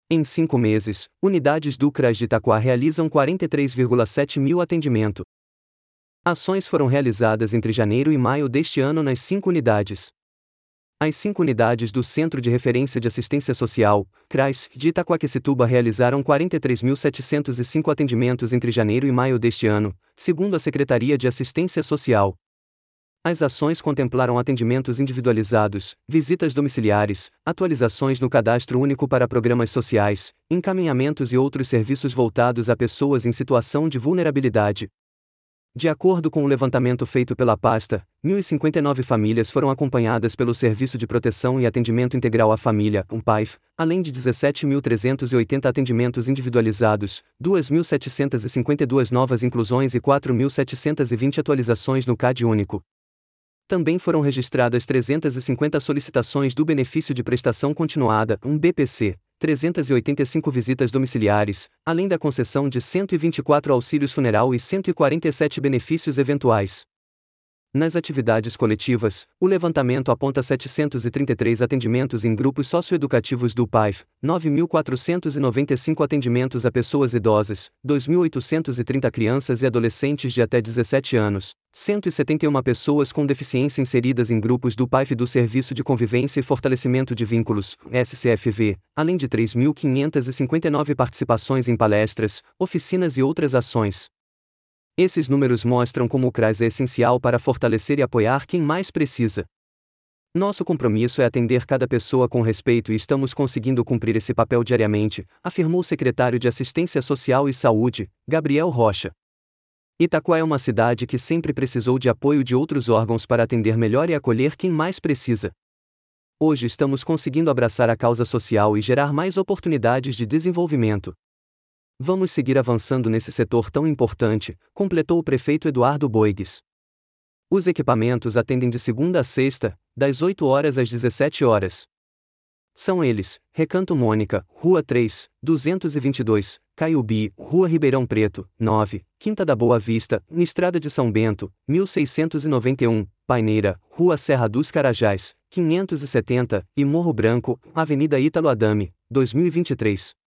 Em 5 meses, unidades do CRAS de Itaquá realizam 43,7 mil atendimentos. Ações foram realizadas entre janeiro e maio deste ano nas 5 unidades. As 5 unidades do Centro de Referência de Assistência Social, CRAS, de Itaquaquecetuba realizaram 43.705 atendimentos entre janeiro e maio deste ano, segundo a Secretaria de Assistência Social. As ações contemplaram atendimentos individualizados, visitas domiciliares, atualizações no Cadastro Único para programas sociais, encaminhamentos e outros serviços voltados a pessoas em situação de vulnerabilidade. De acordo com o levantamento feito pela pasta, 1.059 famílias foram acompanhadas pelo Serviço de Proteção e Atendimento Integral à Família, PAIF, além de 17.380 atendimentos individualizados, 2.752 novas inclusões e 4.720 atualizações no CAD único. Também foram registradas 350 solicitações do Benefício de Prestação Continuada, BPC, 385 visitas domiciliares, além da concessão de 124 auxílios funeral e 147 benefícios eventuais. Nas atividades coletivas, o levantamento aponta 733 atendimentos em grupos socioeducativos do PAIF, 9.495 atendimentos a pessoas idosas, 2.830 crianças e adolescentes de até 17 anos, 171 pessoas com deficiência inseridas em grupos do PAIF do Serviço de Convivência e Fortalecimento de Vínculos, SCFV, além de 3.559 participações em palestras, oficinas e outras ações. Esses números mostram como o CRAS é essencial para fortalecer e apoiar quem mais precisa. Nosso compromisso é atender cada pessoa com respeito e estamos conseguindo cumprir esse papel diariamente, afirmou o secretário de Assistência Social e Saúde, Gabriel Rocha. Itaquá é uma cidade que sempre precisou de apoio de outros órgãos para atender melhor e acolher quem mais precisa. Hoje estamos conseguindo abraçar a causa social e gerar mais oportunidades de desenvolvimento. Vamos seguir avançando nesse setor tão importante, completou o prefeito Eduardo Boigues. Os equipamentos atendem de segunda a sexta, das 8 horas às 17 horas. São eles: Recanto Mônica, Rua 3, 222, Caiubi, Rua Ribeirão Preto, 9, Quinta da Boa Vista, Estrada de São Bento, 1691, Paineira, Rua Serra dos Carajás, 570, e Morro Branco, Avenida Ítalo Adame, 2023.